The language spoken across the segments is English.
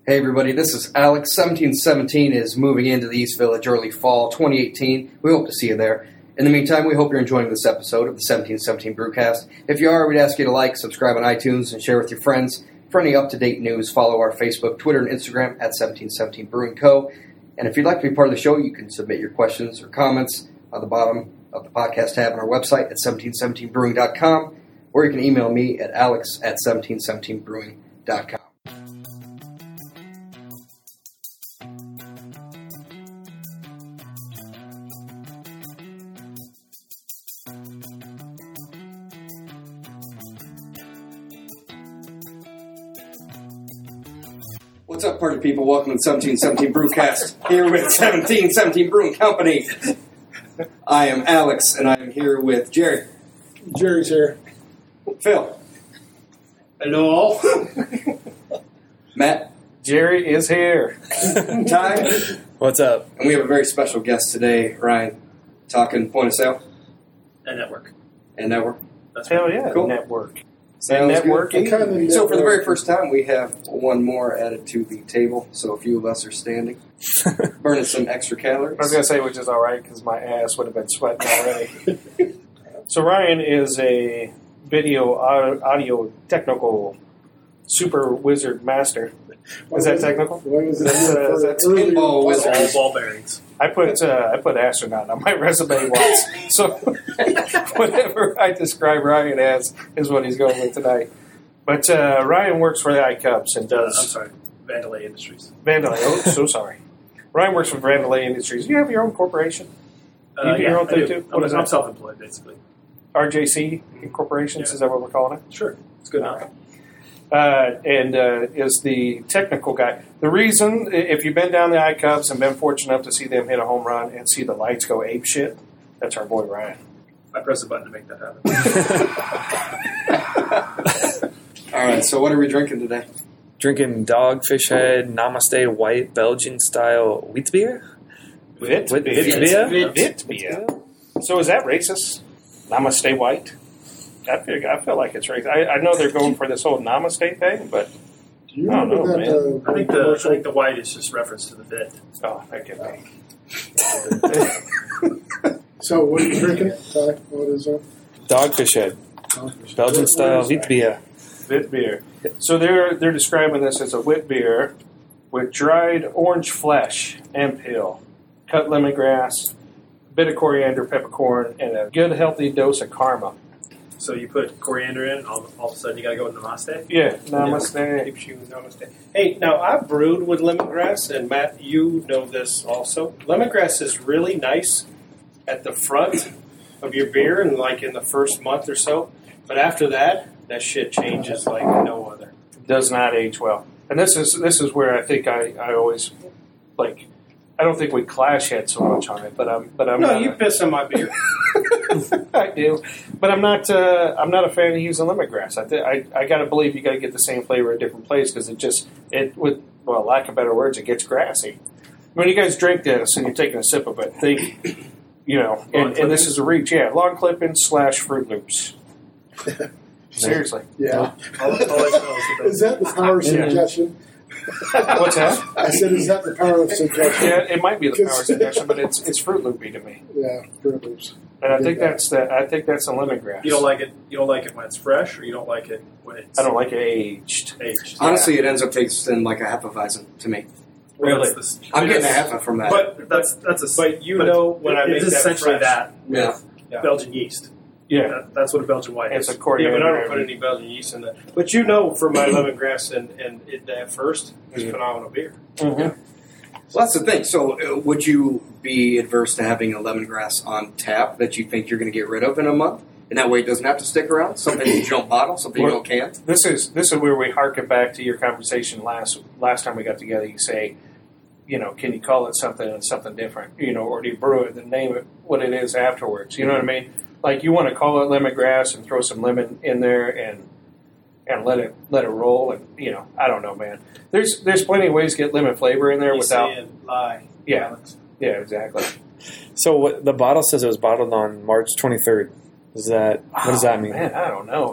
Hey everybody, this is Alex. 1717 is moving into the East Village early fall 2018. We hope to see you there. In the meantime, we hope you're enjoying this episode of the 1717 Brewcast. If you are, we'd ask you to like, subscribe on iTunes, and share with your friends. For any up-to-date news, follow our Facebook, Twitter, and Instagram at 1717 Brewing Co. And if you'd like to be part of the show, you can submit your questions or comments on the bottom of the podcast tab on our website at 1717brewing.com, or you can email me at alex@1717brewing.com. What's up, party people? Welcome to the 1717 Brewcast, here with 1717 Brewing Company. I am Alex, and I am here with Jerry. Jerry's here. Phil. Hello all. Matt. Jerry is here. Ty. What's up? And we have a very special guest today, Ryan, talking point of sale And network. and network. That's Hell yeah, Cool. network. Sounds Networking. good. So for the very first time, we have one more added to the table, so a few of us are standing, burning some extra calories. I was going to say, which is all right, because my ass would have been sweating already. So Ryan is a video audio technical super wizard master. Is that technical? What was That's pinball all wizard. ball bearings. I put astronaut on my resume once. So whatever I describe Ryan as is what he's going with tonight. But Ryan works for the iCubs and I'm does sorry, Vandalay Industries. Vandalay. Oh, so sorry. Ryan works for Vandalay Industries. You have your own corporation? You do your own thing too? What is I'm that? self-employed, basically. RJC Corporations, Yeah. Is that what we're calling it? Sure, it's good enough. And is the technical guy. The reason, if you've been down the iCubs and been fortunate enough to see them hit a home run and see the lights go ape shit, that's our boy Ryan. I press a button to make that happen. All right, so what are we drinking today? Drinking Dogfish Head Namaste White Belgian style wheat beer. Vit beer. So is that racist? Namaste white? I feel like it's racist. I know they're going for this whole Namaste thing, but Do you I don't remember know, that? I think the white is just reference to the bit. oh, that could be. So what are you drinking? Ty, what is that? Dogfish Head Belgian style wheat beer. Wit beer. So they're describing this as a wit beer with dried orange flesh and peel, cut lemongrass, a bit of coriander, peppercorn, and a good healthy dose of karma. So you put coriander in, all of a sudden you got to go with namaste. Yeah, namaste. Namaste. Hey, now I've brewed with lemongrass, and Matt, you know this also. Lemongrass is really nice at the front of your beer, and like in the first month or so. But after that shit changes like no other. Does not age well. And this is where I think I always like. I don't think we clash yet so much on it, but I'm No, not you piss on my beer. I do, but I'm not a fan of using lemongrass. I got to believe you got to get the same flavor at a different place because with lack of better words, it gets grassy. When you guys drink this and you're taking a sip of it, think, and this is a reach, long clippings / Fruit Loops. Seriously, Yeah. All I smell is the bit. Is that the power of suggestion? what's that? I said, is that the power of suggestion? Yeah, it might be the power suggestion, but it's Fruit Loopy to me, Yeah, Fruit Loops. and I think that's the lemongrass. You don't like it. You don't like it when it's fresh, or you don't like it when it's I don't like it aged. aged. Honestly, it ends up tasting like a Hefeweizen to me. Well, Really? that's the- I'm it getting a is- Heffa from that. But that's a. But you know when I make it's that essentially fresh. that yeah. Yeah. Belgian yeast. Yeah, That's what a Belgian white it's is. a coriander. Yeah, but I don't put any Belgian yeast in that. But you know, for my lemongrass and it at first, it's phenomenal beer. Mhm. Well, that's the thing. So would you be adverse to having a lemongrass on tap that you think you're going to get rid of in a month? And that way it doesn't have to stick around? Something you don't bottle? Something you don't can? This is where we harken back to your conversation last time we got together. You say, can you call it something and something different? Or do you brew it and name it what it is afterwards? You know what I mean? Like you want to call it lemongrass and throw some lemon in there and let it roll. And I don't know, man. There's plenty of ways to get lemon flavor in there You without. saying lie. Yeah. Alex. Yeah, exactly. So the bottle says it was bottled on March 23rd. What does that mean? Man, I don't know.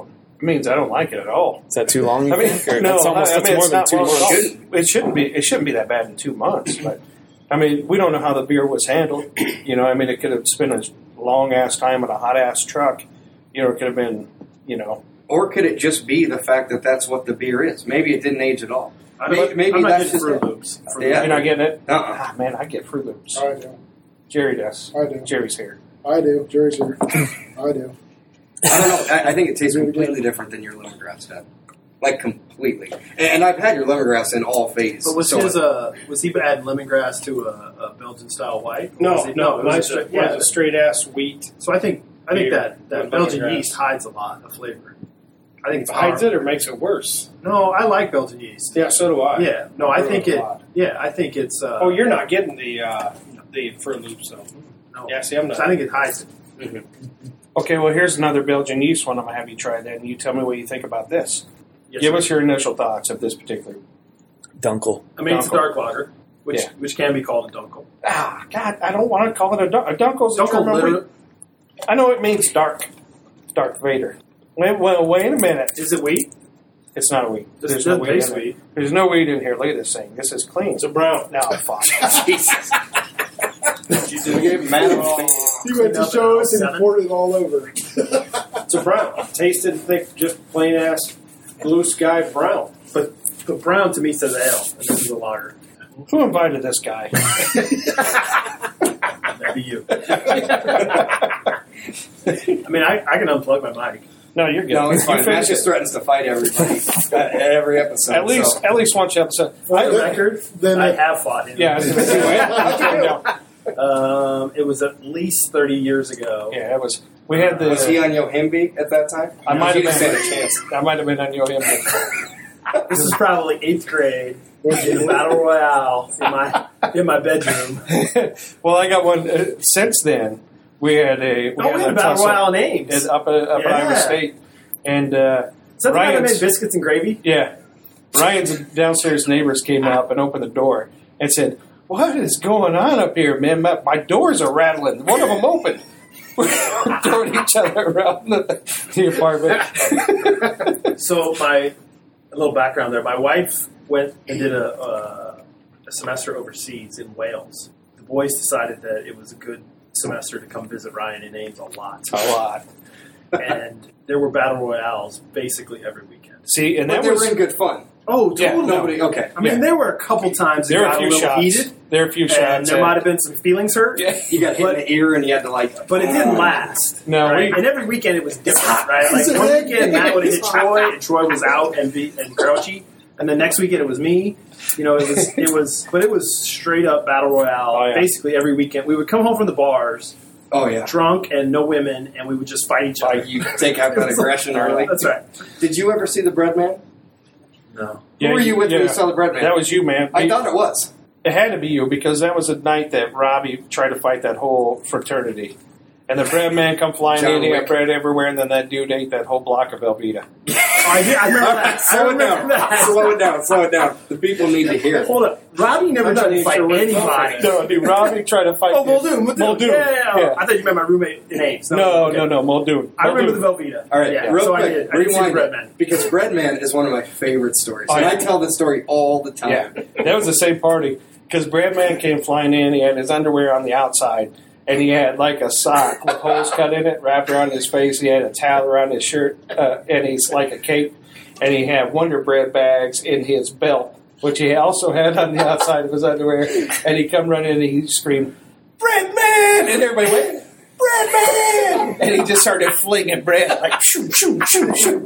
means I don't like it at all. Is that too long? You I mean, think? Or no, that's it's more than not 2 long at all. months. It shouldn't be that bad in 2 months. But I mean, we don't know how the beer was handled. You know, I mean, it could have spent a long ass time in a hot ass truck. You know, it could have been, you know. Or could it just be the fact that that's what the beer is? Maybe it didn't age at all. Maybe I'm not that's getting just Fruit Loops. Yeah. You're not getting it? Uh-uh. Man, I get Fruit Loops. I do. Jerry does. I do. Jerry's here. I do. Jerry's here. I do. I don't know. I think it tastes completely different than your lemongrass, Dad. Like completely. And I've had your lemongrass in all phases. But was So his was he adding lemongrass to a Belgian style white? Or No, was it no, was mine's it a straight ass wheat. So I think Beer that with Belgian lemongrass. yeast hides a lot of flavor. I think it's Hides powerful. it or makes it worse. No, I like Belgian yeast. Yeah, so do I. Yeah, no, I Brew think a it. lot. Yeah, I think it's. Oh, you're not getting the Fruit Loops though. no. Yeah, see, I'm not. I think it hides it. Okay, well, here's another Belgian yeast one. I'm going to have you try that, and you tell me what you think about this. Yes, Give sir. us your initial thoughts of this particular. Dunkel. I mean, it's a Dunkel. dark lager, which Yeah. can be called a dunkel. Ah, God, I don't want to call it a Dunkel's a Dunkel German literally, wheat. I know it means dark. Darth Vader. Wait a minute. is it wheat? It's not a wheat. This There's no doesn't wheat taste in it. wheat. There's no wheat in here. Look at this thing. This is clean. It's a brown. No, fuck. Jesus. We gave Matt a fan. You went to show us and poured it all over. It's a brown. Tasted thick, just plain ass blue sky brown. But brown to me says ale, and this is a lager. Who invited this guy? That'd be you. I mean, I can unplug my mic. No, you're good. No, it's You fine. Matt finish just it. threatens to fight everybody every episode. At least, so. at least one episode. For the record, Then I it- have fought him. Yeah, I was gonna say, It was at least 30 years ago. yeah, it was. We had the. Was he on Yohimbi at that time? I might He have didn't been. stand a chance. I might have been on your him. This is probably 8th grade in a battle royale in my bedroom. Well, I got one since then. We had a We had a battle tussle royale names. up at Iowa State, and Is that the guy that Ryan's- made biscuits and gravy? yeah, Ryan's downstairs neighbors came up and opened the door and said, "What is going on up here, man? My doors are rattling. One of them opened." We're throwing each other around the apartment. So a little background there. My wife went and did a semester overseas in Wales. The boys decided that it was a good semester to come visit Ryan in Ames a lot. A lot. And there were battle royales basically every weekend. See, and But that they was were in good fun. Oh, Yeah, totally. Nobody. Okay. I mean, there were a couple times it there are got a a few little shots. heated, There are a few and shots. there might have been some feelings hurt. Yeah. You got hit in the ear and you had to like. But it didn't last. No, right? we- And every weekend it was different, right? Like one weekend Matt would have hit Troy, and Troy was out and grouchy, and the next weekend it was me. You know, it was straight up battle royale. Oh, yeah. Basically every weekend we would come home from the bars, Oh yeah. drunk and no women, and we would just fight each other. You take out that aggression early. That's right. Did you ever see the Bread Man? No. Who were you with when you saw the Bread Man? That was you, man. I thought it was. It had to be you because that was the night that Robbie tried to fight that whole fraternity. And the bread man come flying John in, he Wick. had bread everywhere, and then that dude ate that whole block of Velveeta. I remember that. I Slow it remember down. that. Slow it down. Slow it down. The people need to hear. Hold up. Robbie never I'm not tried to even fight sure what anybody. No, dude, Robbie tried to fight. Oh, Muldoon. Muldoon. Yeah. I thought you meant my roommate in Ames. No, okay. no, Muldoon. I remember the Muldoon. Velveeta. All right, yeah. real so quick, I did see the rewind Bread it, Man. because Bread Man is one of my favorite stories, Oh, and yeah. I tell this story all the time. Yeah, that was the same party because Breadman came flying in. He had his underwear on the outside, and he had like a sock with holes cut in it wrapped around his face. He had a towel around his shirt, and he's like a cape. And he had Wonder Bread bags in his belt, which he also had on the outside of his underwear. And he come running and he screamed, "Breadman!" And everybody went, "Breadman!" And he just started flinging bread like shoo, shoo, shoo, shoo.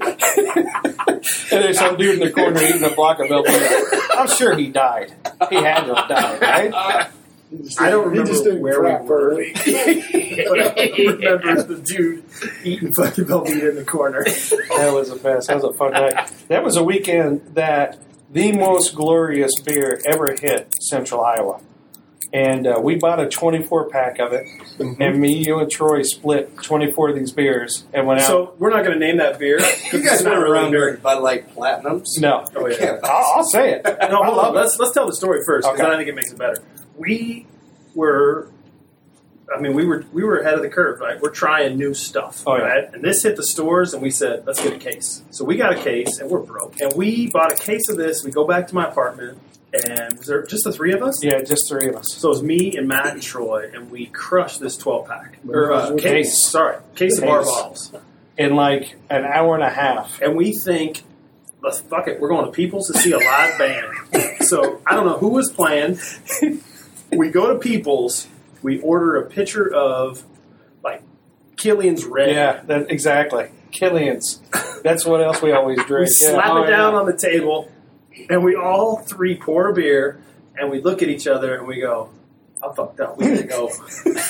And there's some dude in the corner eating a block of Velveeta. I'm sure he died. He had to have died, right? I don't He just remember didn't where crap we for were. it. But I remember the dude eating fucking Velveeta in the corner. That was the best. That was a fun night. That was a weekend that the most glorious beer ever hit Central Iowa. And we bought a 24-pack of it, and me, you, and Troy split 24 of these beers and went out. So we're not going to name that beer. You guys went around during Bud Light Platinums. No. Oh, yeah. I'll say it. No, hold on. Let's tell the story first because Okay. I think it makes it better. We were I mean, we were ahead of the curve, right? We're trying new stuff, right? And this hit the stores, and we said, let's get a case. So we got a case, and we're broke. And we bought a case of this. We go back to my apartment, and was there just the three of us? Yeah, just three of us. So it was me and Matt and Troy, and we crushed this 12-pack. Or case of bar bottles. In like an hour and a half. And we think, let's fuck it, we're going to People's to see a live band. So I don't know who was playing. We go to People's. We order a pitcher of, like, Killian's Red. Yeah, exactly. Killian's. That's what else we always drink. We slap it down on the table, and we all three pour a beer, and we look at each other, and we go, I'm fucked up. We need to go.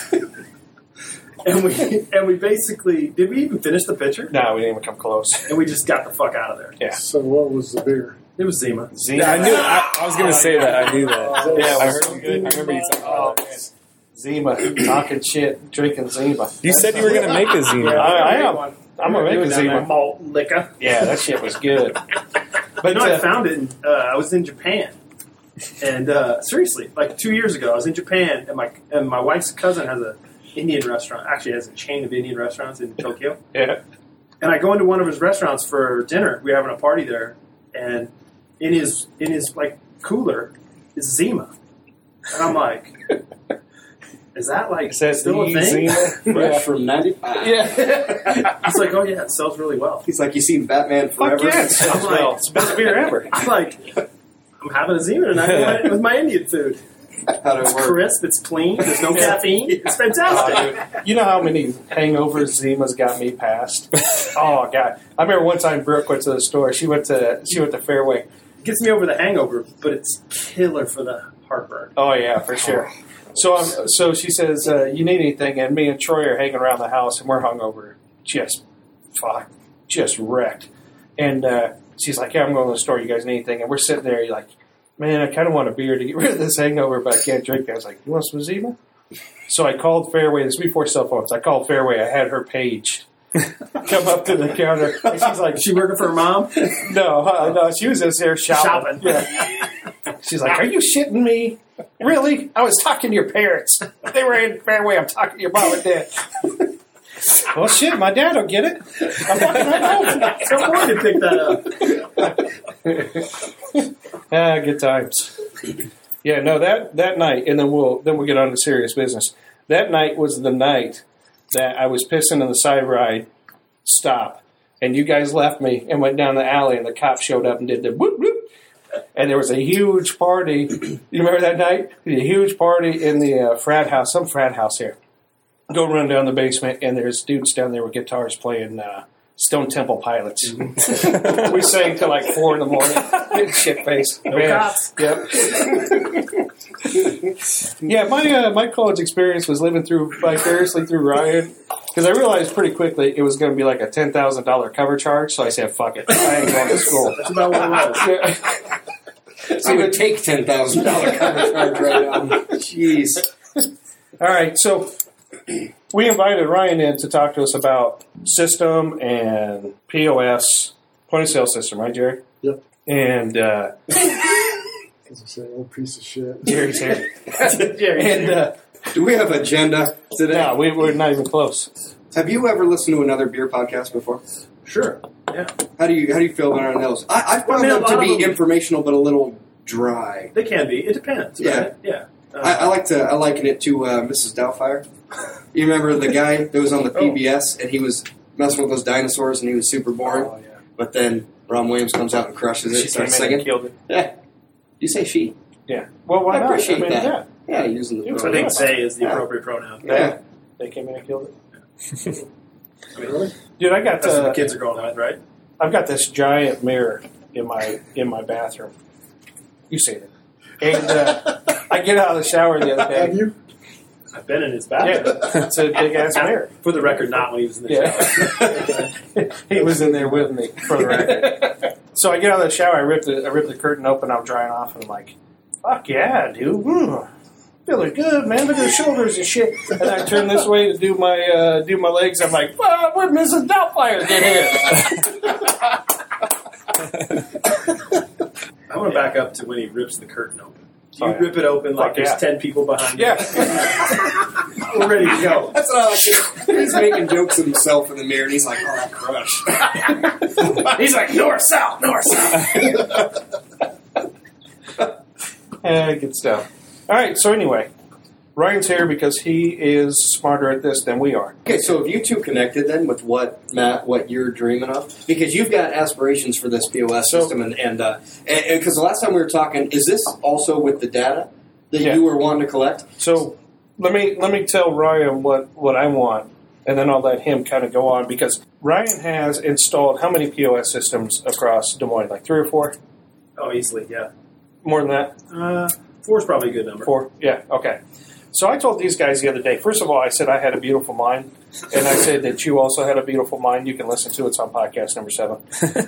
and we basically, did we even finish the pitcher? No, we didn't even come close. And we just got the fuck out of there. Yeah. So what was the beer? It was Zima. Yeah, I knew. I was going to say that. I knew that. Yeah, I remember you talking about that. Zima, talking shit, drinking Zima. You said you were going to make a Zima. I am. I'm going to make a Zima. Malt liquor. Yeah, that shit was good. But I found it. I was in Japan, and seriously, like 2 years ago, I was in Japan, and my wife's cousin has a Indian restaurant. Actually, has a chain of Indian restaurants in Tokyo. Yeah. And I go into one of his restaurants for dinner. We're having a party there, and in his like cooler is Zima, and I'm like. Is that like still a thing? Fresh from 95. Yeah. He's like, oh yeah, it sells really well. He's like, you seen Batman Forever? Fuck yeah, it sells well. It's the best beer ever. I'm like, I'm having a Zima tonight with my Indian food. How It's crisp, it's clean, there's no caffeine. It's fantastic. You know how many hangovers Zima's got me past? Oh god! I remember one time Brooke went to the store. She went to Fairway. It gets me over the hangover, but it's killer for the heartburn. Oh yeah, for sure. So she says, you need anything? And me and Troy are hanging around the house, and we're hungover, just wrecked. And she's like, yeah, I'm going to the store. You guys need anything? And we're sitting there, you're like, man, I kind of want a beer to get rid of this hangover, but I can't drink it. I was like, you want some Zima? So I called Fairway. This was before cell phones. I called Fairway. I had her paged. Come up to the counter. And she's like, she working for her mom? No, she was just there shopping. Yeah. She's like, are you shitting me? Really? I was talking to your parents. They were in Fairway. I'm talking to your mom and dad. Well, shit, my dad will get it. I'm fucking so boy to pick that up. Good times. Yeah, no, that night, and then we'll get on to serious business. That night was the night that I was pissing in the side ride stop, and you guys left me and went down the alley, and the cop showed up and did the whoop whoop. And there was a huge party. You remember that night? A huge party in the frat house, some frat house here. Go run down the basement, and there's dudes down there with guitars playing Stone Temple Pilots. Mm-hmm. We sang till like 4 a.m. Big shit face. No cops. Yep. Yeah, my college experience was living vicariously through Ryan. Because I realized pretty quickly it was going to be like a $10,000 cover charge, so I said, fuck it. I ain't going to school. That's about what it was. So you would take $10,000 cover charge right now. Jeez. All right, so we invited Ryan in to talk to us about system and POS, point of sale system, right, Jerry? Yep. And as I say, old piece of shit. Jerry's here. And do we have agenda today? no, we're not even close. Have you ever listened to another beer podcast before? Sure. Yeah. How do you feel about those? I found them to be informational, but a little dry. They can be. It depends. Yeah. Right? Yeah. I liken it to Mrs. Doubtfire. You remember the guy that was on the PBS and he was messing with those dinosaurs and he was super boring. Oh, yeah. But then Ron Williams comes out and crushes it. She Starts came in and singing. killed it. Yeah. You say she? Yeah. Well, why I not? appreciate that. Yeah. Yeah, using the I pronoun. think "say" is the appropriate pronoun. Yeah. They came in and killed it. I mean, Really? Dude, I got that's what the kids are going with, right? I've got this giant mirror in my bathroom. You seen it. And I get out of the shower the other Have day. you? I've been in his bathroom. Yeah, it's a big ass mirror. For the record, not when he was in the shower. Yeah, he was in there with me for the record. So I get out of the shower, I rip the curtain open, I'm drying off, and I'm like, "Fuck yeah, dude, feeling good, man. Look at the shoulders and shit." And I turn this way to do my legs. I'm like, "Where'd Mrs. Doubtfire get here?" I want to back up to when he rips the curtain open. You rip it open like there's 10 people behind you. We're ready to go. That's what I like. He's making jokes of himself in the mirror, and he's like, "Oh, that crush." He's like, north, south, north, south. Good stuff. All right, so anyway, Ryan's here because he is smarter at this than we are. Okay, so have you two connected then with what you're dreaming of? Because you've got aspirations for this POS system, and because the last time we were talking, is this also with the data that you were wanting to collect? So let me tell Ryan what I want, and then I'll let him kind of go on, because Ryan has installed how many POS systems across Des Moines? Like 3 or 4? Oh, easily, yeah. More than that? 4 is probably a good number. 4? Yeah, okay. So I told these guys the other day, first of all, I said I had a beautiful mind, and I said that you also had a beautiful mind. You can listen to it. It's on podcast number 7.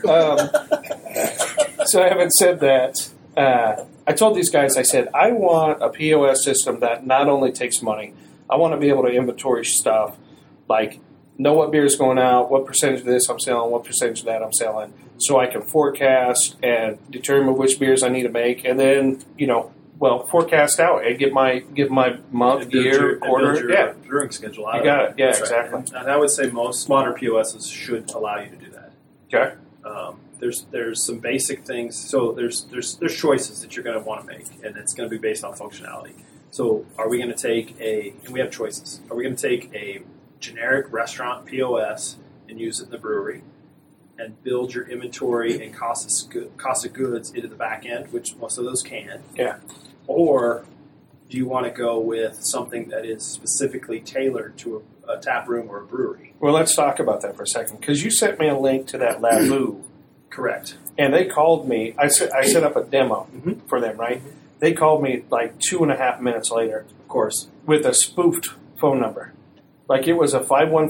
So having said that, I told these guys, I said, I want a POS system that not only takes money, I want to be able to inventory stuff, like know what beer is going out, what percentage of this I'm selling, what percentage of that I'm selling, so I can forecast and determine which beers I need to make, and then, forecast out and get my month, year, quarter, brewing schedule out. You got it. Yeah, That's exactly. Right. And I would say most modern POSs should allow you to do that. Okay. There's some basic things. So there's choices that you're going to want to make, and it's going to be based on functionality. So are we going to take and we have choices. Are we going to take a generic restaurant POS and use it in the brewery, and build your inventory and cost of goods into the back end, which most of those can? Yeah. Or do you want to go with something that is specifically tailored to a tap room or a brewery? Well, let's talk about that for a second, because you sent me a link to that Labu. Correct. And they called me. I set up a demo for them, right? They called me like 2.5 minutes later. Of course. With a spoofed phone number. Like it was a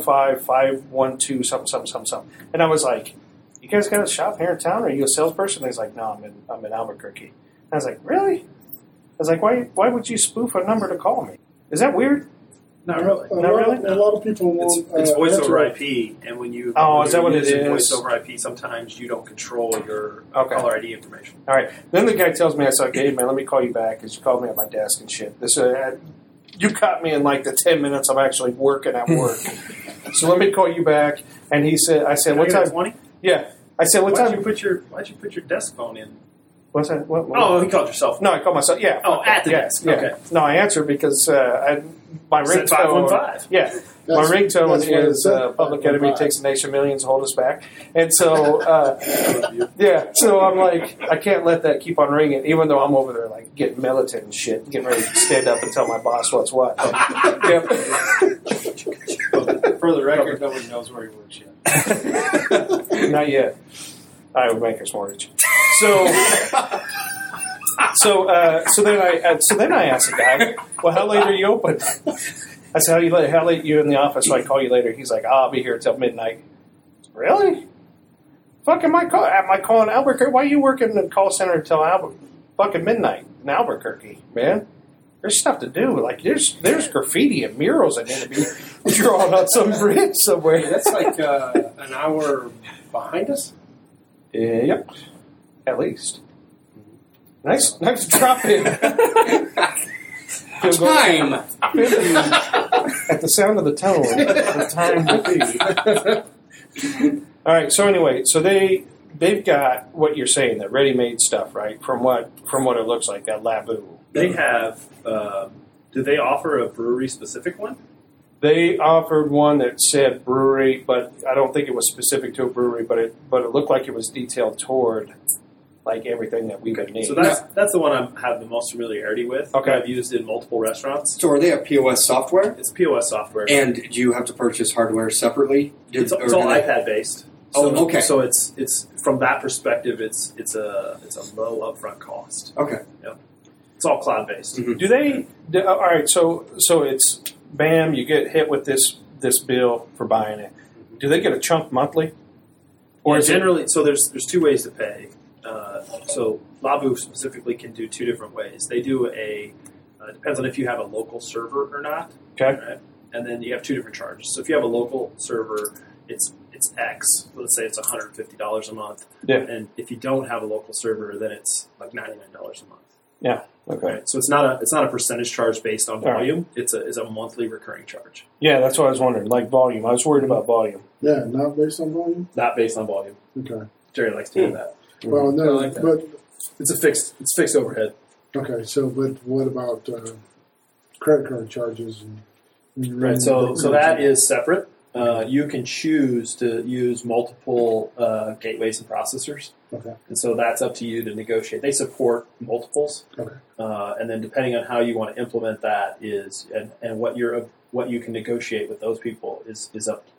515-512 something. And I was like, you guys got a shop here in town? Are you a salesperson? And he's like, no, I'm in Albuquerque. And I was like, really? I was like, why would you spoof a number to call me? Is that weird? Not really. Not really? A lot of people won't. It's voice over IP, and when you is that what it is? Voice over IP, sometimes you don't control your caller ID information. All right. Then the guy tells me, I said, okay, man, let me call you back, because you called me at my desk and shit. You caught me in like the 10 minutes I'm actually working at work. So let me call you back. And I said, what time? 20? Yeah. I said, what time? Why'd you put your desk phone in? What's that? What? Oh, he called yourself. No, I called myself. Yeah. Oh, at the desk. Yeah. Okay. No, I answered because my ringtone. 515. Yeah. My ringtone is Public Enemy Takes a Nation Millions, Hold Us Back. And so, so I'm like, I can't let that keep on ringing, even though I'm over there like getting militant and shit, getting ready to stand up and tell my boss what's what. For the record, nobody knows where he works yet. Not yet. I would make us mortgage. So then I asked the guy, well, how late are you open? I said, how late are you in the office so I call you later? He's like, I'll be here until midnight. Really? Fucking my call in Albuquerque. Why are you working in the call center until fucking midnight in Albuquerque, man? There's stuff to do. Like there's graffiti and murals that need to be drawn on some bridge somewhere. That's like an hour behind us? Yep. At least. Nice drop in. Time. At the sound of the tone, the time will be. All right. So anyway, they've got what you're saying, that ready-made stuff, right? From what it looks like, that Labu. They have. Do they offer a brewery-specific one? They offered one that said brewery, but I don't think it was specific to a brewery. But it looked like it was detailed toward like everything that we would need. So that's the one I have the most familiarity with. Okay. I've used in multiple restaurants. So are they a POS software? It's POS software. And do you have to purchase hardware sepaperally? It's all iPad based. Oh, okay. So it's from that perspective, it's a low upfront cost. Okay. Yep. It's all cloud based. Mm-hmm. All right, so it's bam, you get hit with this bill for buying it. Do they get a chunk monthly? Or generally, so there's 2 ways to pay. So Labu specifically can do 2 different ways. They do depends on if you have a local server or not. Okay. Right? And then you have 2 different charges. So if you have a local server, it's X. Let's say it's $150 a month. Yeah. And if you don't have a local server, then it's like $99 a month. Yeah. Okay. Right? So it's not a percentage charge based on All right. volume. It's a monthly recurring charge, Yeah, that's what I was wondering. Like volume. I was worried about volume. Yeah, not based on volume. not based on volume. Okay. Jerry likes to do that. Well, no, I like that. but It's fixed overhead. okay. So, but what about credit card charges? And Right. So that is separate. You can choose to use multiple gateways and processors. Okay. And so that's up to you to negotiate. They support multiples. Okay. And then depending on how you want to implement that is and what you can negotiate with those people is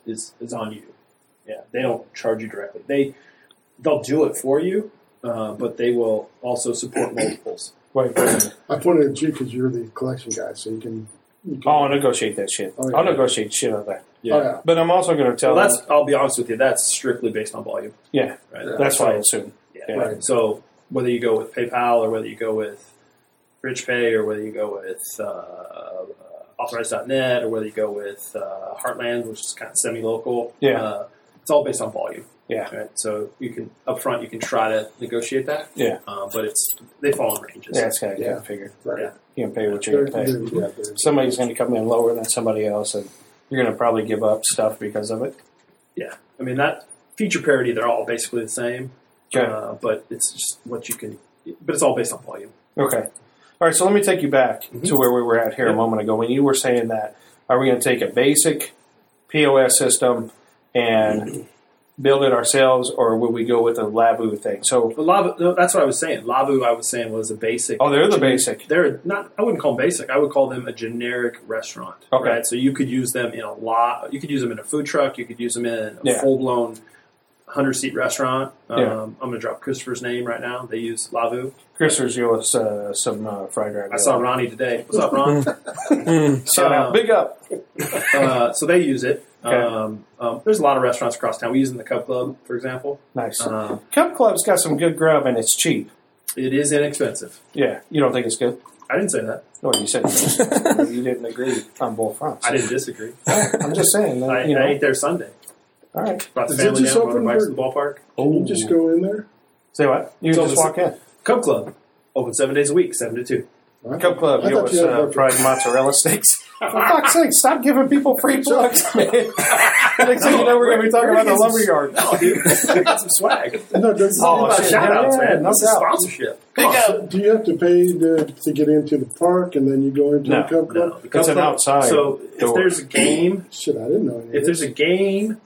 on you. Yeah. They don't charge you directly. They'll do it for you, but they will also support multiples. Wait, wait a minute. I pointed at you because you're the collection guy, so you can. I'll negotiate that shit. Oh, yeah. I'll negotiate shit on that. Yeah. Oh, yeah. But I'm also going to tell Well, them. I'll be honest with you, that's strictly based on volume. Yeah, Right. that's So- what I assume. Yeah. Right. So whether you go with PayPal or whether you go with RichPay or whether you go with Authorize.net or whether you go with Heartland, which is kind of semi-local, Yeah. it's all based on volume. Yeah. Right. So you can upfront you can try to negotiate that. Yeah. But they fall in ranges. Yeah, that's kind of Yeah. figured. Right. Yeah. You can pay what you're going to pay. Somebody's going to come in lower than somebody else, and you're going to probably give up stuff because of it. Yeah. I mean that feature parity, they're all basically the same. Okay. But it's just what you can. But it's all based on volume. Okay. All right, so let me take you back to where we were at here a Yep. moment ago. When you were saying that, are we going to take a basic POS system and build it ourselves, or will we go with a Lavu thing? So, But Lavu, that's what I was saying. Lavu, I was saying, was a basic. oh, they're the basic. They're not. I wouldn't call them basic. I would call them a generic restaurant. Okay. Right. So you could use them in a lot. You could use them in a food truck. You could use them in a Yeah. full blown 100-seat restaurant. Yeah. I'm going to drop Christopher's name right now. They use Lavu. Christopher's give us some fried ravioli. I saw Ronnie today. What's up, Ron? Shout out. Big up. So they use it. Okay. There's a lot of restaurants across town. We use it in the Cub Club, for example. Nice. Uh, Cup Club's got some good grub, and it's cheap. it is inexpensive. Yeah. You don't think it's good? I didn't say that. No, you said you didn't agree on both fronts. I didn't disagree. I'm just saying. I You know. ate there Sunday. All right. Brought the Is it family just down, rode open bikes for- to the ballpark. Can you just go in there? Say what? You It's just open walk in. Cub Club, open 7 days a week, 7 to 2. Cup Club, I give thought us you had worked fried mozzarella sticks. For fuck's sake, stop giving people free plugs, man. Next thing you know, we're going to be talking about the lumberyard. No, dude, got some swag. No, does It's all Oh, about shit. shout outs, Yeah, man. no This is doubt. sponsorship. So do you have to pay to get into the park and then you go into No, the Cub Club? No, the Cub It's an Club- outside So if door. there's a game, Shit, I didn't know any of if there's this. a game,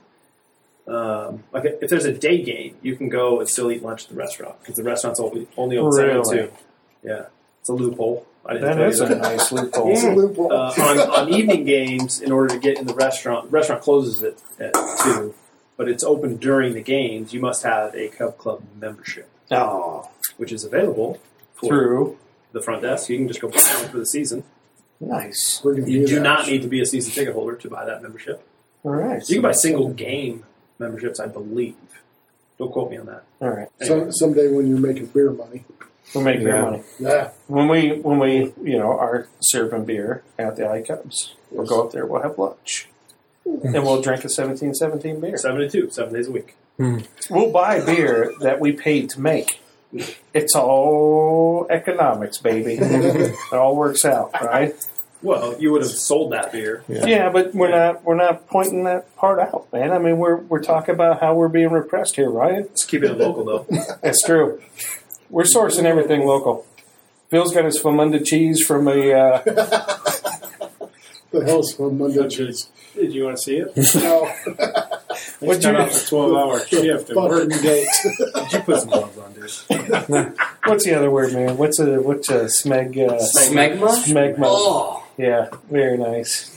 if there's a day game, you can go and still eat lunch at the restaurant because the restaurant's only open 7 to Really? 2. Yeah, it's a loophole. I didn't That tell is you a that. nice loophole. It's a loophole. On evening games, in order to get in the restaurant closes at 2, but it's open during the games. You must have a Cub Club membership, Oh, which is available for true. the front desk. You can just go buy one for the season. Nice. We're gonna You be do there. not need to be a season ticket holder to buy that membership. All right. You can buy single game memberships, I believe. Don't quote me on that. All right. Someday when you're making beer money. We'll make your money. Yeah. When we are serving beer at the iCubs, we'll go up there, we'll have lunch. And we'll drink a 1717 beer. 7 to 2, 7 days a week. We'll buy beer that we paid to make. It's all economics, baby. It all works out, right? Well, you would have sold that beer. Yeah, but we're not pointing that part out, man. I mean, we're talking about how we're being repressed here, Ryan. Just keep it local, though. That's true. We're sourcing everything local. Phil's got his Famunda cheese from a. The hell's from Monday cheese? Did you want to see it? No. What'd Got you- off a 12-hour shift and Fucking worked. gate. Did you put some gloves on, dude? What's the other word, man? What's a smeg? Smegma? Smegma. Oh. Yeah, very nice.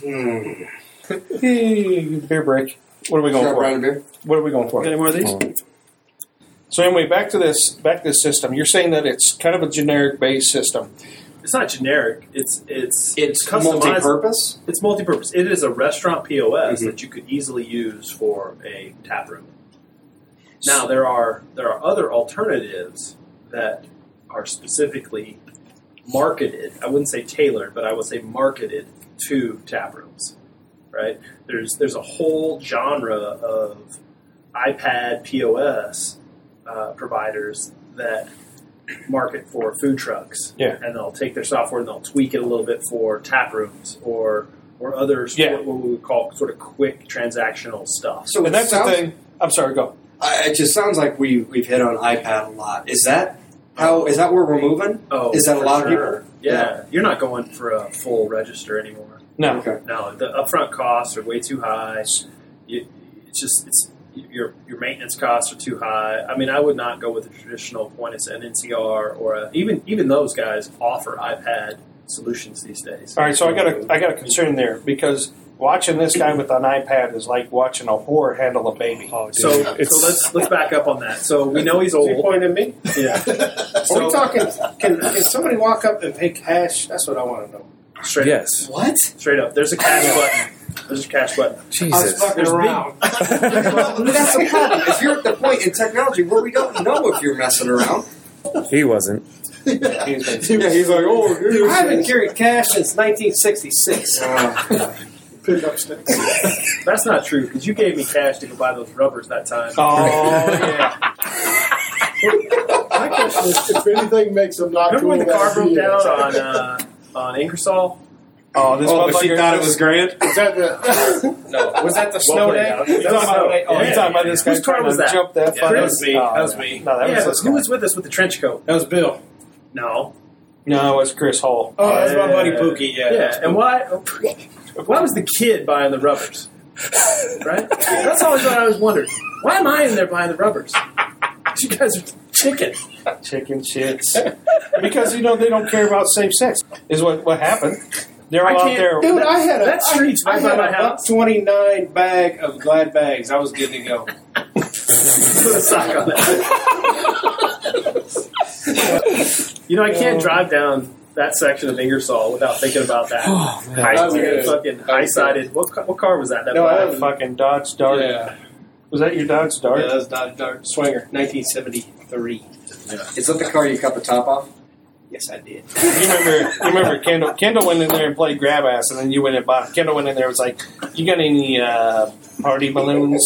Hey, beer break. What are we going Sharp for? round beer. What are we going for? Got any more of these? So anyway, back to this system. You're saying that it's kind of a generic based system. It's not generic. It's customized. Multi-purpose. It's multi-purpose. It is a restaurant POS that you could easily use for a tap room. Now there are other alternatives that are specifically marketed. I wouldn't say tailored, but I would say marketed to tap rooms. Right? There's a whole genre of iPad POS providers that market for food trucks. Yeah. And they'll take their software and they'll tweak it a little bit for tap rooms or other what we would call sort of quick transactional stuff. So And that's the thing. I'm sorry, go. It just sounds like we've hit on iPad a lot. Is that where we're moving? Oh, is that a for lot sure. of people? Yeah. You're not going for a full register anymore. No. Okay. No, the upfront costs are way too high. Your maintenance costs are too high. I mean, I would not go with a traditional point of an NCR or even those guys offer iPad solutions these days. All right, so I got a concern there because watching this guy with an iPad is like watching a whore handle a baby. Oh, dude. So let's back up on that. So we know he's Is he old. pointing at me? Yeah. Are we talking? Can somebody walk up and pay cash? That's what I want to know. Straight Yes. What? Straight up. There's a cash button. There's a cash button. I was Jesus. fucking There's around. That's the problem. If you're at the point in technology where we don't know if you're messing around. He wasn't. He's like, oh, dude. I haven't carried cash since 1966. Pick up sticks. That's not true because you gave me cash to go buy those rubbers that time. Oh yeah. My question is, if anything makes them not Remember cool, when the car that's broke you. down on Ingersoll? Oh, this Oh, but she motherfucker thought it was grand? Was that the? No. Was that the snow Well, day? yeah. You're talking about, Yeah. you're talking about this guy Whose car trying was to that? jump that Yeah, fucking. that was me. Oh, That was me. No, that Yeah, was but this who guy. was with us with the trench coat? That was Bill. No. No, it was Chris Hall. Oh, that's my buddy Yeah. Pookie. Yeah. Yeah, and why was the kid buying the rubbers? Right? That's always what I was wondering. Why am I in there buying the rubbers? You guys are chicken. Chicken shits. Because they don't care about safe sex. Is what happened. They're all I out can't- there. Dude, I had That street's I right by had my a house. $1.29 bag of Glad bags. I was good to go. Put a sock on that. I can't drive down that section of Ingersoll without thinking about that. High-sided. What car was that? That No, black- I was- Fucking Dodge Dart. Yeah. Was that your Dodge Dart? Yeah, that was Dodge Dart Swinger, 1973. Is that the car you cut the top off? Yes, I did. You remember Kendall? Kendall went in there and played grab ass, and then you went and bought. Kendall went in there and was like, "You got any party balloons?"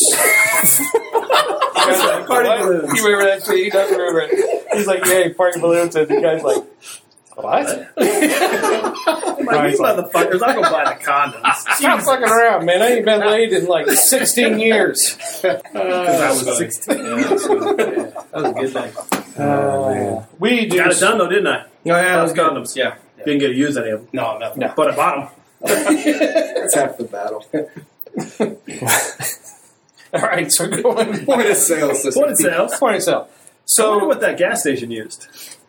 Party What? balloons. You remember that shit? He doesn't remember it. He's like, "Yeah, party balloons," and the guy's like, "What?" Like, these motherfuckers, I'll go buy the condoms. Stop fucking around, man. I ain't been laid in like 16 years. I was 16. Yeah, that was a good day. We Got it just done, though, didn't I? Oh, yeah, Those condoms. Yeah. Didn't get to use any of them. No, nothing. No. But I bought them. That's half the battle. all right. So going Point of sale system. Point of sales. point of sale. I wonder So what that gas station used.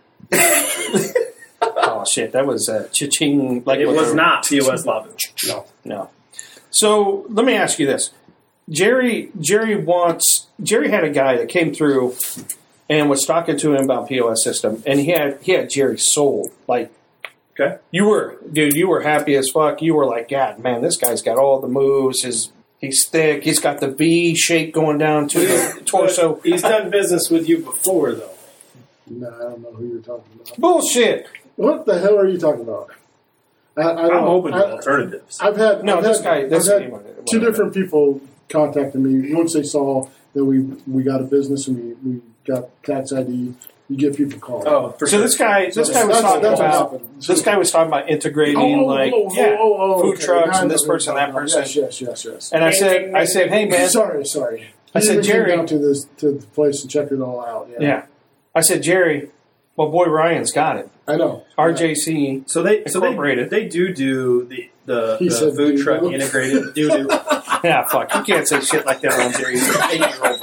oh shit, that was cha-ching. Like It with was the- not POS Lavu. No. So let me ask you this: Jerry had a guy that came through and was talking to him about POS system, and he had Jerry sold. Like, Okay. you were happy as fuck. You were like, God, man, this guy's got all the moves. He's thick. He's got the V shape going down to the torso. He's done business with you before, though. No, I don't know who you're talking about. Bullshit. What the hell are you talking about? I don't I'm know. open to alternatives. I've had No, I've this had, guy. This I've had whatever. two different people contacted me. Once they saw that we got a business and we got tax ID, you get people calling. Oh, for So sure. this guy was That's talking what about. happened. This guy was talking about integrating, food trucks and this person, that person. Yes. And I said, hey man, Sorry. I said, You came Jerry. down to the place and checked it all out. Yeah. I said, Jerry, well, boy, Ryan's got it. I know. RJC. So they Incorporated. they do the He said food truck do-do. integrated do. Yeah, fuck. You can't say shit like that on Jerry. He's an 8-year-old.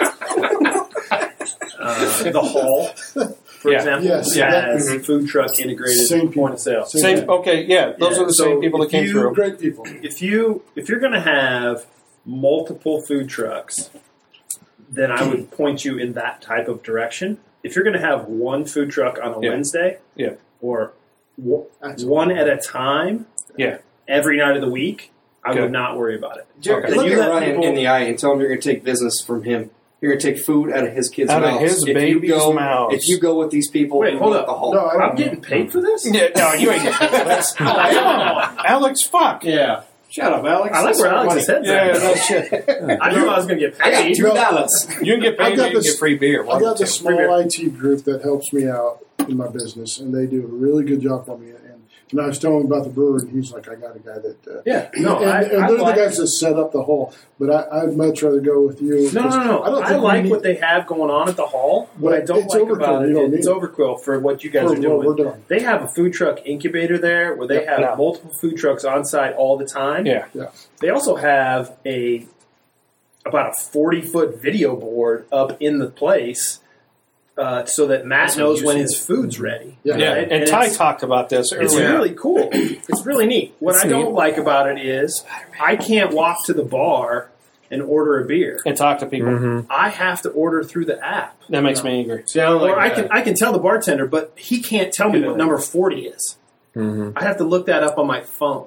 The hall, for Yeah. example, Yes. has Mhm. food truck integrated Same people. point of sale. Same. Okay, yeah. Those Yeah, are the so same people that if came you- through. Great people. If you're going to have multiple food trucks, then I would point you in that type of direction. If you're going to have one food truck on a Yeah. Wednesday, Yeah. or That's one at a time, Yeah. every night of the week, I Okay. would not worry about it. Jerry, Okay. look You at let Ryan people- in the eye and tell him you're going to take business from him. You're going to take food out of his kid's Out of mouth. his If baby's you go, mouths. If you go with these people, Wait, you hold want up. the whole. No, I I'm don't. getting paid for this? Yeah, no, you ain't getting this. Come on. Alex, fuck. Yeah. Shut up, Alex. I like where Alex's head's Yeah, at. no shit. I knew I was going to get I got paid. $2. You can get I paid, got you can this- get free beer. I One got or two. this small IT group that helps me out in my business, and they do a really good job for me. And I was telling him about the brewer, and he's like, I got a guy that. Yeah, no, and I they're like, the guys that set up the hall, but I'd much rather go with you. No. I like what they have going on at the hall. What I don't It's like overkill, about you know it, what I it's mean? overkill for what you guys are We're doing. done. They have a food truck incubator there where they have Yeah. multiple food trucks on site all the time. Yeah. They also have about a 40-foot video board up in the place so that Matt That's knows when useful. his food's ready. Yeah. Yeah, Right? and Ty it's- talked about this It's earlier. really cool. It's really neat. What It's I don't neat. like about it is I can't walk to the bar and order a beer. And talk to people. Mm-hmm. I have to order through the app. That makes me angry. See, I don't like Or I that. can tell the bartender, but he can't tell me Get it what over. number 40 is. Mm-hmm. I have to look that up on my phone.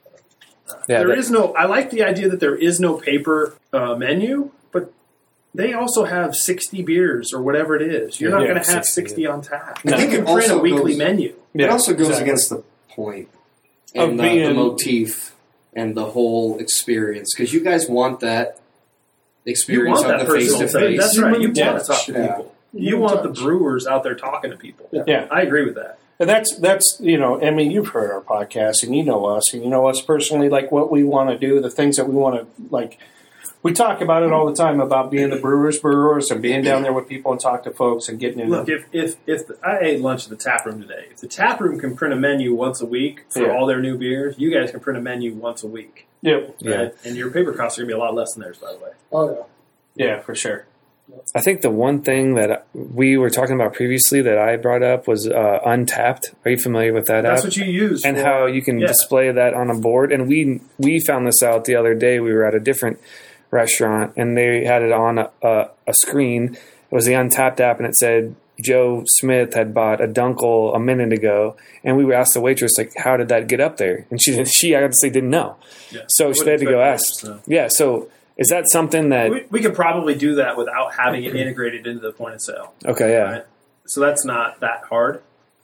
Yeah, There that- is no. I like the idea that there is no paper menu, but they also have 60 beers or whatever it is. You're not Yeah, going to have 60, 60 on tap. I think You it can print a also weekly goes- menu. Yeah, it also goes exactly. against the point Of and being- the motif and the whole experience because you guys want that You experience want on that the face personal to touch. face. That's right. You want Yeah. to talk to Yeah. people. You want the brewers out there talking to people. Yeah. I agree with that. And that's I mean, you've heard our podcast, and you know us, and you know us personally, like what we want to do, the things that we want to like. We talk about it all the time about being the brewers, and being down there with people and talk to folks and getting in. Look, if I ate lunch at the tap room today, if the tap room can print a menu once a week for Yeah. all their new beers, you guys can print a menu once a week. Yep. Yeah. Right? And your paper costs are going to be a lot less than theirs, by the way. Oh yeah. Yeah, for sure. I think the one thing that we were talking about previously that I brought up was Untapped. Are you familiar with that That's app? what you use. And for- how you can Yeah. display that on a board. And we found this out the other day. We were at a different restaurant, and they had it on a screen. It was the Untapped app, and it said Joe Smith had bought a Dunkel a minute ago. And we asked the waitress, like, how did that get up there? And she honestly didn't know. Yeah. So she had to go ask. So. Yeah, so is that something that... We could probably do that without having it integrated into the point of sale. Okay, yeah. Right? So that's not that hard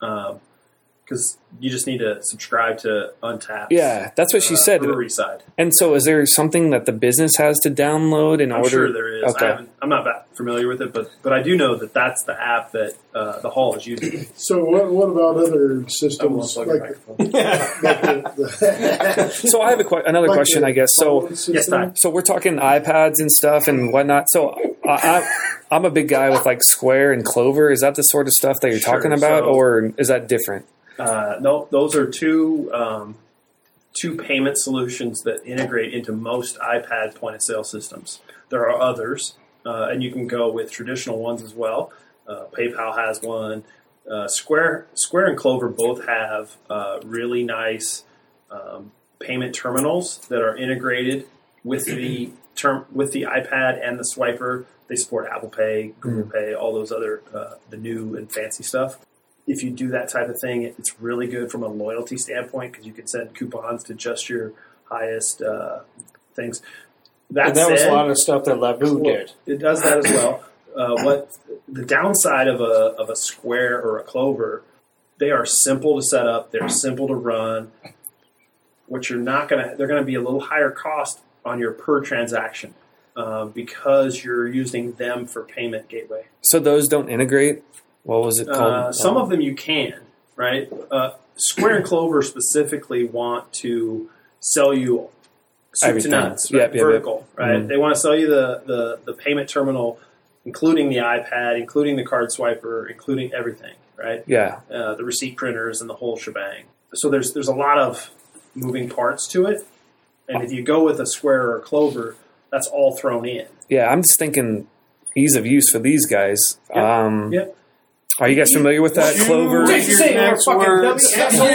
because you just need to subscribe to Untapped. Yeah, that's what she said. Brewery side. And so is there something that the business has to download in I'm order? sure there is. Okay. I'm not that familiar with it, but I do know that that's the app that the hall is using. So what about other systems plug like, your So I have another like question, the I guess. So phone system? Yes, Ty. so we're talking iPads and stuff and whatnot. So I'm a big guy with like Square and Clover. Is that the sort of stuff that you're Sure. talking about, So- or is that different? No, those are two payment solutions that integrate into most iPad point of sale systems. There are others, and you can go with traditional ones as well. PayPal has one. Square and Clover both have really nice payment terminals that are integrated with the iPad and the swiper. They support Apple Pay, Google Pay, all those other the new and fancy stuff. If you do that type of thing, it's really good from a loyalty standpoint because you can send coupons to just your highest things. And that was a lot of stuff that Lavu did. It does that as well. What the downside of a Square or a Clover, they are simple to set up. They're simple to run. What you're not they're gonna be a little higher cost on your per transaction because you're using them for payment gateway. So those don't integrate. What was it called? Some of them you can, right? Square and Clover specifically want to sell you soup Everything. to nuts, Yep, right? yep, Vertical, yep. right? Mhm. They want to sell you the payment terminal, including the iPad, including the card swiper, including everything, right? Yeah. The receipt printers and the whole shebang. So there's a lot of moving parts to it, and if you go with a Square or a Clover, that's all thrown in. Yeah, I'm just thinking ease of use for these guys. Yep. Are you guys familiar with that, Clover? Choose your next words.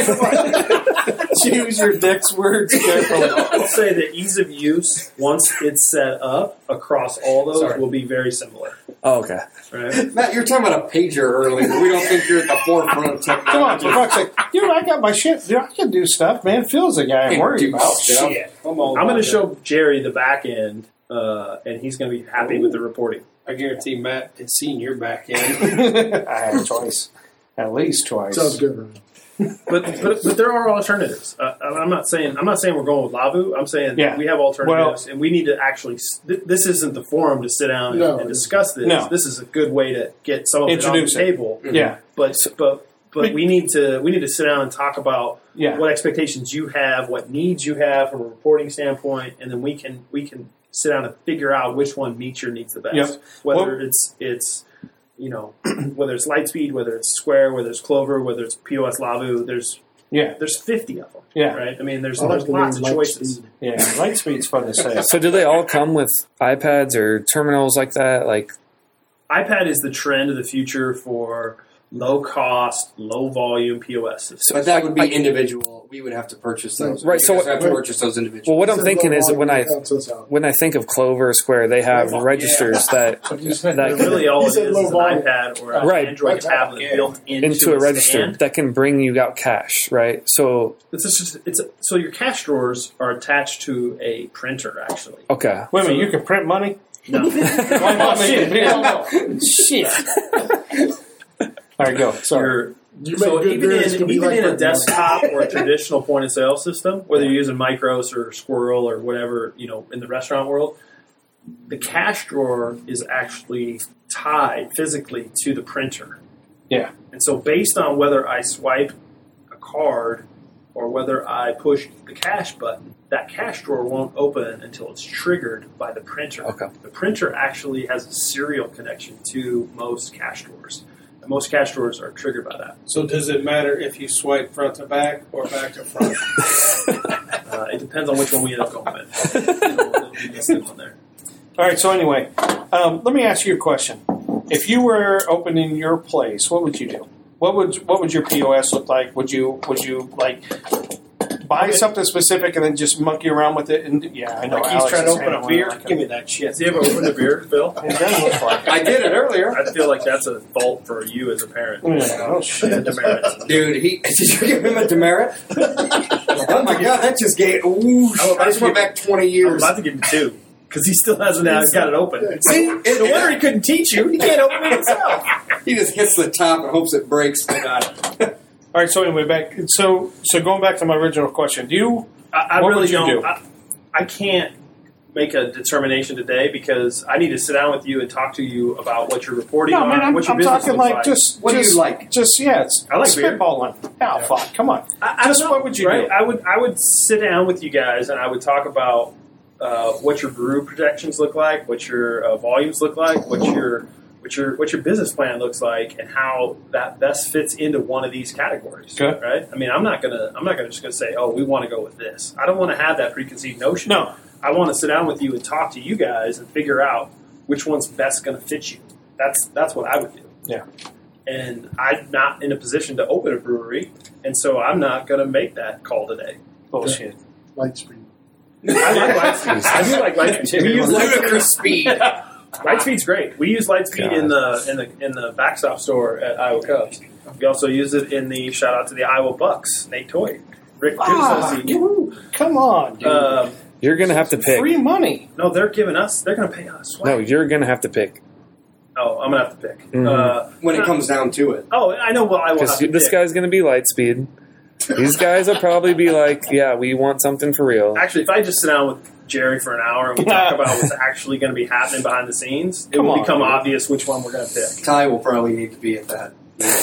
Choose your next words carefully. I'll say the ease of use, once it's set up across all those, will be very similar. Oh, okay. Right? Matt, you were talking about a pager earlier. We don't think you're at the forefront of technology. Come on, for fuck's sake. Dude, I got my shit. Dude, I can do stuff, man. Phil's the guy I'm worried do about. stuff. Shit. I'm going to show Jerry the back end, and he's going to be happy with the reporting. I guarantee Matt has seen your back end. I had twice. At least twice. Sounds good, Ryan. But there are alternatives. I'm not saying we're going with Lavu. I'm saying Yeah. we have alternatives, and we need to actually. This isn't the forum to sit down and discuss this. No. This is a good way to get some of it on the Introduce it. table. Yeah. But we need to sit down and talk about Yeah. what expectations you have, what needs you have from a reporting standpoint, and then we can sit down and figure out which one meets your needs the best. Yep. Whether it's whether it's Lightspeed, whether it's Square, whether it's Clover, whether it's POS Lavu, there's 50 of them. Yeah. Right? I mean, there's I like the lots of name choices. Lightspeed. Yeah, Lightspeed's fun to say. So do they all come with iPads or terminals like that? Like, iPad is the trend of the future for low cost, low volume POS systems. But that would be individual. We would have to purchase those. Right, We so would have to what- purchase those individually. well, what I'm Says thinking low is that volume, when I think of Clover or Square, they have registers that Really, all He it said is low an volume. iPad or an Right. Android tablet built into a register stand. that can bring you out cash, right? So So your cash drawers are attached to a printer, actually. okay, Wait a minute, you can print money? No. Why not make it big? Shit. All right, go. Sorry. You So make good even beer, it's gonna be in like a that. desktop or a traditional point of sale system, whether you're using Micros or Squirrel or whatever, in the restaurant world, the cash drawer is actually tied physically to the printer. Yeah. And so based on whether I swipe a card or whether I push the cash button, that cash drawer won't open until it's triggered by the printer. Okay. The printer actually has a serial connection to most cash drawers. And most cash drawers are triggered by that. So does it matter if you swipe front to back or back to front? It depends on which one we end up going with. It'll be listed on there. All right, so anyway, let me ask you a question. If you were opening your place, what would you do? What would your POS look like? Would you like buy something specific and then just monkey around with it? And yeah, I know. Like he's Alex trying to is open saying a beer? like Give me that shit. Has he ever opened a beer, Phil? It doesn't look like it. I did it earlier. I feel like that's a fault for you as a parent. Yeah, oh, shit. It's a demerit. Dude, did you give him a demerit? Oh my god, that just gave. Ooh, I just went back 20 I'm years. about to give him 2 because he still hasn't got it open. See? No wonder he couldn't teach you. He can't open it himself. He just hits the top and hopes it breaks. I got it. All right, so anyway, back. So going back to my original question, do you? I What really would you don't. do? I can't make a determination today because I need to sit down with you and talk to you about what you're reporting No, on, man, what your I'm business talking looks like just. What do you just, like? Just it's I like beer. spitballing. Oh, fuck! Come on. I Just don't know, what would you right? do? I would sit down with you guys and I would talk about what your brew projections look like, what your volumes look like, what your business plan looks like, and how that best fits into one of these categories. Okay. Right? I mean, I'm not gonna just gonna say, oh, we want to go with this. I don't want to have that preconceived notion. No. I want to sit down with you and talk to you guys and figure out which one's best going to fit you. That's what I would do. Yeah. And I'm not in a position to open a brewery, and so I'm not going to make that call today. Bullshit. Lightspeed. I like Lightspeed. I do like Lightspeed. We use Ludicrous speed. Lightspeed's great. We use Lightspeed in the backstop store at Iowa Cubs. We also use it in the shout out to the Iowa Bucks. Nate Toy, Rick Gibbs. Come on, dude. you're gonna have to pick. Free money. No, they're giving us. They're going to pay us. No, you're gonna have to pick Oh, I'm going to have to pick. Mhm. When it comes down to it. Oh, I know. Well, I will because have to this pick. guy's gonna be Lightspeed. These guys will probably be like, "Yeah, we want something for real." Actually, if I just sit down with Jerry for an hour and we talk about what's actually going to be happening behind the scenes, it Come will on, become dude. obvious which one we're going to pick. Ty will probably need to be at that.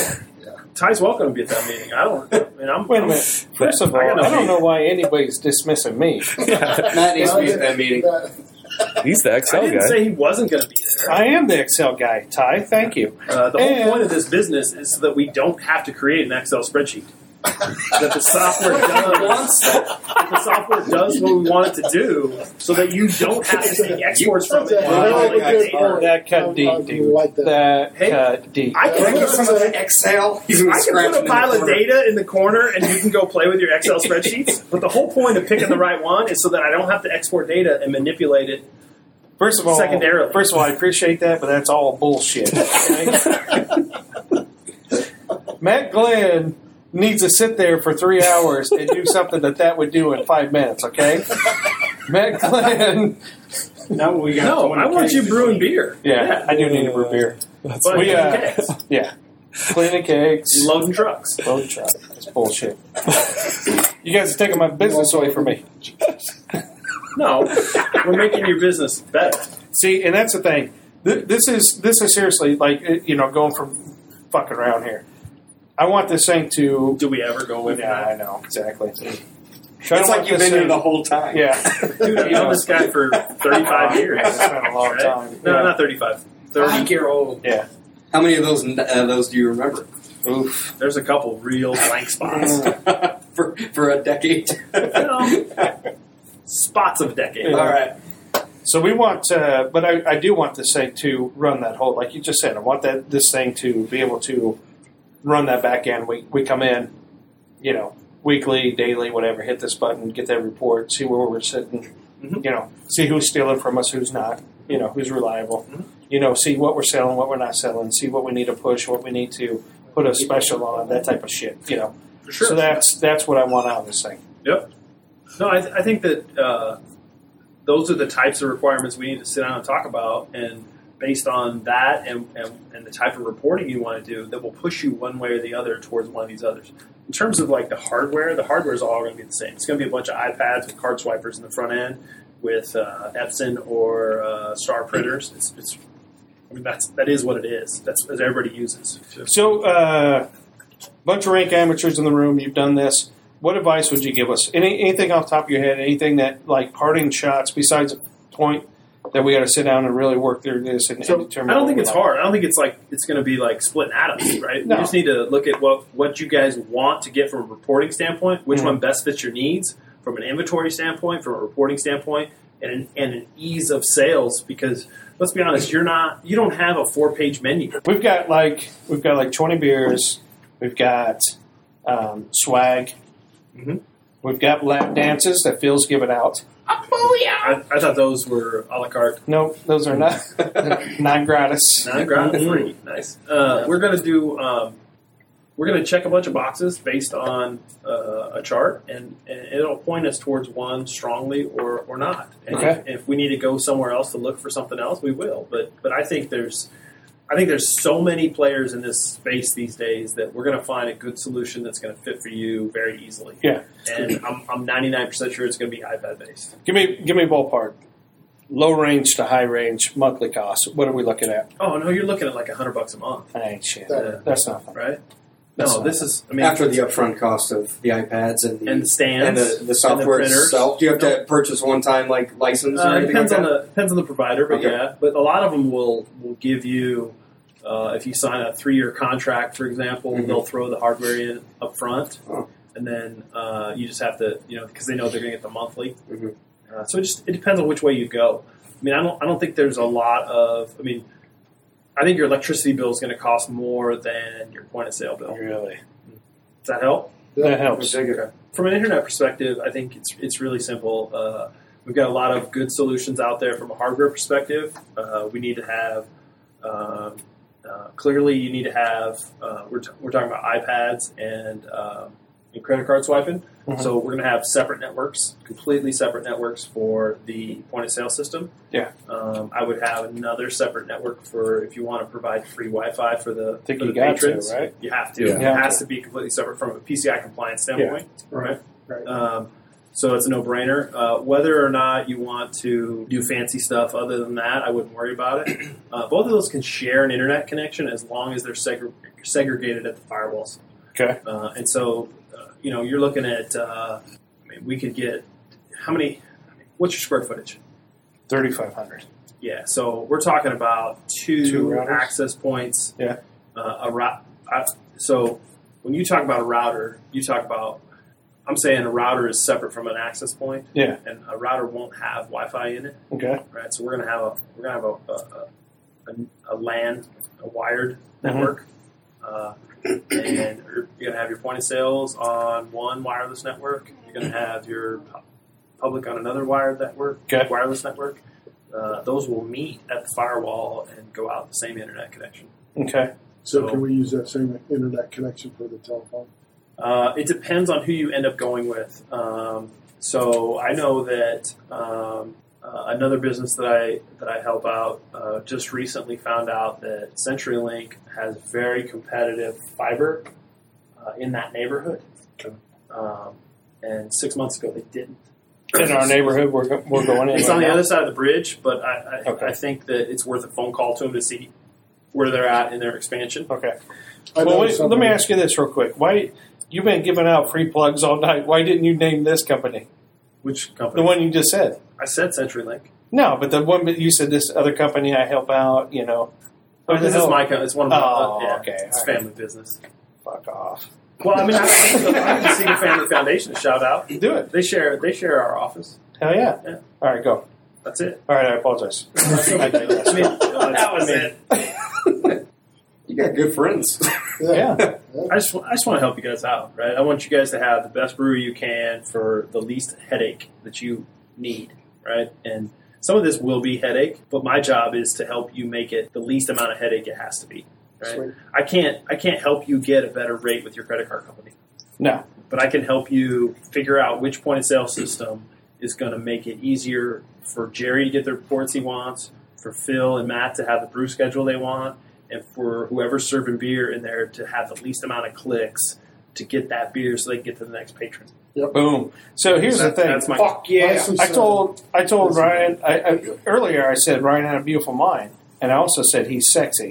Ty's welcome to be at that meeting. I'm Wait a minute. First of all, I got no I don't hate. know why anybody's dismissing me. Matt needs to be at that meeting. He's the I XL didn't guy. say he wasn't going to be there. I am the Excel guy, Ty. Thank you. The whole And- point of this business is so that we don't have to create an Excel spreadsheet. That the software does what we want it to do, so that you don't have to take exports from it. That cut deep, dude. Like that. That Hey, cut deep. I can Get some of that Excel. He's gonna I can scratch put it a in pile the of corner. data in the corner and you can go play with your Excel spreadsheets. But the whole point of picking the right one is so that I don't have to export data and manipulate it. First of all, Secondarily. I appreciate that, but that's all bullshit. Okay? Matt Glenn needs to sit there for 3 hours and do something that would do in 5 minutes. Okay, Matt Glenn. Now we got No, 20 I want you cases. brewing beer. Yeah, I do need to brew beer. But We, cakes. yeah, cleaning cakes, Loading trucks. road truck. That's bullshit. You guys are taking my business away from me. No, we're making your business better. See, and that's the thing. This is seriously like going from fucking around here. I want this thing to. Do we ever go with Yeah, that? I know exactly. It's like you've been here the whole time. Yeah, Dude, I've known this guy for 35 years. It's been a long right? time. No, Yeah. not 35. 30-year-old. Yeah. How many of those do you remember? Oof. There's a couple real blank spots. for a decade. Spots of decades. Yeah. All right. So we want, but I do want this thing to run that whole, like you just said. I want this thing to be able to run that back end. We come in, weekly, daily, whatever. Hit this button, get that report, see where we're sitting. Mhm. See who's stealing from us, who's not. Who's reliable. See what we're selling, what we're not selling. See what we need to push, what we need to put a special on, that type of shit. For sure. So that's what I want out of this thing. Yep. No, I think that those are the types of requirements we need to sit down and talk about, and based on that and the type of reporting you want to do, that will push you one way or the other towards one of these others. In terms of like the hardware is all going to be the same. It's going to be a bunch of iPads with card swipers in the front end with Epson or Star printers. That is what it is. That's what everybody uses. So, bunch of rank amateurs in the room. You've done this. What advice would you give us? Anything off the top of your head? Anything that, like, parting shots besides a point that we got to sit down and really work through this and determine? I don't think what it's we like? hard. I don't think it's like it's going to be like splitting atoms, right? No. We just need to look at what you guys want to get from a reporting standpoint, which one best fits your needs from an inventory standpoint, from a reporting standpoint, and an ease of sales. Because let's be honest, you don't have a 4-page menu. We've got like 20 beers. We've got swag. Mhm. We've got lap dances that Phil's giving out. I thought those were a la carte. No, those are not non gratis. Non-ground free. Nice. We're going to do. We're going to check a bunch of boxes based on a chart, and it'll point us towards one strongly or not. And Okay. if we need to go somewhere else to look for something else, we will. But I think there's so many players in this space these days that we're going to find a good solution that's going to fit for you very easily. Yeah. And I'm 99% sure it's going to be iPad based. Give me a ballpark. Low range to high range monthly cost. What are we looking at? Oh no, you're looking at like $100 a month, That ain't shit. Yeah. That's nothing. right? That's No, not- this is. I mean, After the upfront cost of the iPads and and the stands the software printers. itself, do you have to purchase one-time license or It anything like depends on that? depends on the provider, but Okay. yeah. But a lot of them will give you if you sign a 3-year contract, for example, Mhm. they'll throw the hardware in up front, Oh. and then you just have to because they know they're going to get the monthly. Mhm. So it depends on which way you go. I mean, I don't think there's a lot of. I mean, I think your electricity bill is going to cost more than your point of sale bill. Really, Does that help? that helps. From an internet perspective, I think it's really simple. We've got a lot of good solutions out there from a hardware perspective. We need to have clearly you need to have. We're talking about iPads and credit card swiping. Mhm. So we're going to have separate networks, completely separate networks for the point of sale system. Yeah. I would have another separate network for if you want to provide free Wi-Fi for the, Think for you the got to, patrons. right? You have to. Yeah. It has to be completely separate from a PCI compliance standpoint, right? Right. So it's a no-brainer. Whether or not you want to do fancy stuff other than that, I wouldn't worry about it. Both of those can share an internet connection as long as they're segregated at the firewalls. Okay. And so, you're looking at. We could get how many? What's your square footage? 3,500. Yeah, so we're talking about two routers? access points. Yeah. So when you talk about a router, you talk about. I'm saying a router is separate from an access point. Yeah. And a router won't have Wi-Fi in it, Okay. right? So we're gonna have a LAN, a wired network, and you're gonna have your point of sales on one wireless network. You're gonna have your public on another wired network, Okay. wireless network. Those will meet at the firewall and go out the same internet connection. Okay. So can we use that same internet connection for the telephone? It depends on who you end up going with. So I know that another business that I help out just recently found out that CenturyLink has very competitive fiber in that neighborhood. Okay. and 6 months ago they didn't. In our neighborhood, we're going in. It's right on the now. other side of the bridge, but Okay. I think that it's worth a phone call to them to see where they're at in their expansion. Okay. I Well, know wait, let something- me ask you this real quick. Why you've been giving out free plugs all night? Why didn't you name this company? Which company? The one you just said. I said CenturyLink. No, but the one that you said this other company I help out. You know. Oh, this is my company. It's one of my. Oh, yeah, okay. It's All right. family business. Fuck off. Well, I mean, I can see the Family Foundation shout out. Do it. They share our office. Hell yeah. Yeah. All right, go. That's it. All right, I apologize. I digress. I mean, that was it. You got good friends. Yeah. I just want to help you guys out, right? I want you guys to have the best brewery you can for the least headache that you need, right? And some of this will be headache, but my job is to help you make it the least amount of headache it has to be, right? Sweet. I can't help you get a better rate with your credit card company, No. but I can help you figure out which point of sale system is going to make it easier for Jerry to get the reports he wants, for Phil and Matt to have the brew schedule they want, and for whoever's serving beer in there to have the least amount of clicks to get that beer so they can get to the next patron. Boom. So here's the thing. That's my Fuck yeah. Nicely I said. told Ryan earlier. I said Ryan had a beautiful mind, and I also said he's sexy.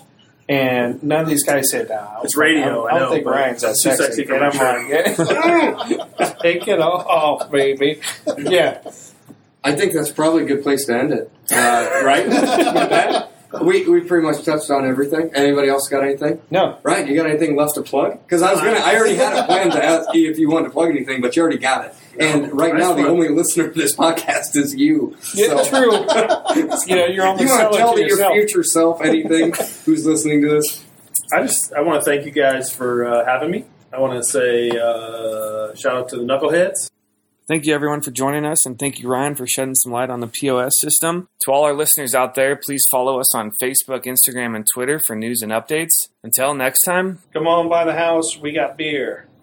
And none of these guys said, It's radio, I I don't know, think but Ryan's that it's too sexy. sexy for And my I'm like, yeah. Take it off, baby. Yeah. I think that's probably a good place to end it. Right? With that, we pretty much touched on everything. Anybody else got anything? No. Ryan, you got anything left to plug? Because I already had a plan to ask you if you wanted to plug anything, but you already got it. And right I now, just the wanna- only listener of this podcast is you. Yeah, So- true. You know, you're only You want selling to tell to your yourself. future self anything who's listening to this? I want to thank you guys for having me. I want to say shout out to the Knuckleheads. Thank you, everyone, for joining us, and thank you, Ryan, for shedding some light on the POS system. To all our listeners out there, please follow us on Facebook, Instagram, and Twitter for news and updates. Until next time, Come on by the house. We got beer.